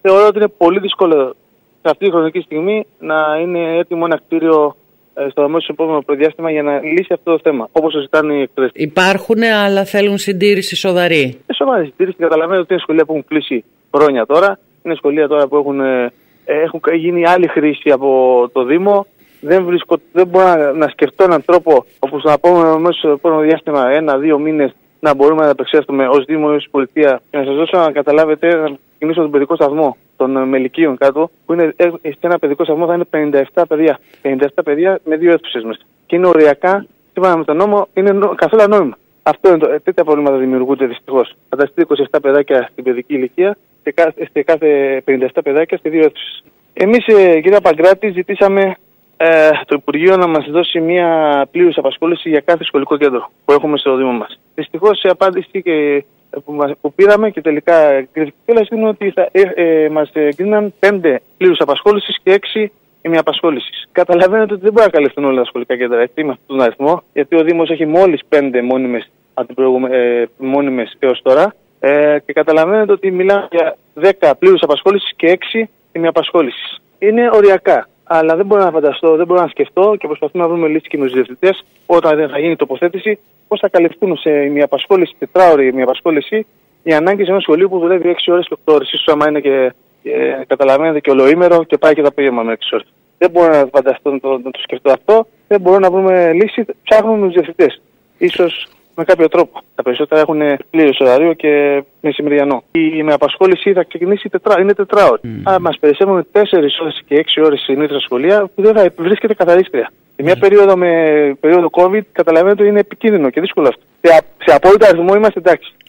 θεωρώ ότι είναι πολύ δύσκολο σε αυτή τη χρονική στιγμή να είναι έτοιμο ένα κτίριο στο αμέσως επόμενο προδιάστημα για να λύσει αυτό το θέμα, όπως το ζητάνε οι εκτρές. Υπάρχουν, αλλά θέλουν συντήρηση σοβαρή. Σοβαρή συντήρηση. Καταλαβαίνετε ότι είναι σχολεία που έχουν κλείσει χρόνια τώρα. Είναι σχολεία τώρα που έχουν γίνει άλλη χρήση από το Δήμο. Δεν μπορώ να σκεφτώ έναν τρόπο όπου στο επόμενο διάστημα, 1-2 μήνες, να μπορούμε να επεξέλθουμε ως Δήμο ή ως Πολιτεία. Και να σας δώσω να καταλάβετε, να ξεκινήσω τον παιδικό σταθμό των Μελικίων κάτω, που είναι σε ένα παιδικό σταθμό θα είναι 57 παιδιά. 57 παιδιά με 2 αίθουσες μέσα. Και είναι οριακά, σύμφωνα με τον νόμο, είναι καθόλου ανώμημα. Αυτό είναι τέτοια προβλήματα δημιουργούνται δυστυχώς. Φανταστείτε 27 παιδάκια στην παιδική ηλικία σε κάθε 57 παιδάκια σε 2 αίθουσες. Εμείς, κυρία Παγκράτη, ζητήσαμε το Υπουργείο να μας δώσει μια πλήρους απασχόληση για κάθε σχολικό κέντρο που έχουμε στο Δήμο μας. Δυστυχώς, σε απάντηση που πήραμε και τελικά κριτική είναι ότι μας εγκρίναν 5 πλήρους απασχόλησης και 6 ημιαπασχόλησης. Καταλαβαίνετε ότι δεν μπορεί να καλυφθούν όλα τα σχολικά κέντρα με αυτόν τον αριθμό, γιατί ο Δήμος έχει μόλις 5 μόνιμες έως τώρα. Και καταλαβαίνετε ότι μιλάμε για 10 πλήρους απασχόλησης και 6 ημιαπασχόλησης. Είναι οριακά. Αλλά δεν μπορώ να φανταστώ, δεν μπορώ να σκεφτώ και προσπαθούμε να βρούμε λύση και με τους διευθυντές όταν δεν θα γίνει τοποθέτηση, πώς θα καλυφθούν σε μια απασχόληση, 4ωρη μια απασχόληση, οι ανάγκες ενός σχολείου που δουλεύει 6 ώρες και 8 ώρες. Ίσως άμα είναι και καταλαβαίνετε και ολοήμερο και πάει και το απόγευμα με 6 ώρες. Δεν μπορώ να φανταστώ να το σκεφτώ αυτό, δεν μπορώ να βρούμε λύση, ψάχνουμε με τους διευθυντές. Ίσως με κάποιο τρόπο. Τα περισσότερα έχουν πλήρως ωράριο και μεσημεριανό. Η με απασχόληση θα ξεκινήσει είναι 4ωρη. Άρα μας περισσεύουν 4 ώρες και 6 ώρες συνήθως στα σχολεία που δεν θα βρίσκεται καθαρίστρια. Σε μια περίοδο COVID καταλαβαίνετε ότι είναι επικίνδυνο και δύσκολο αυτό. Σε απόλυτο αριθμό είμαστε εντάξει.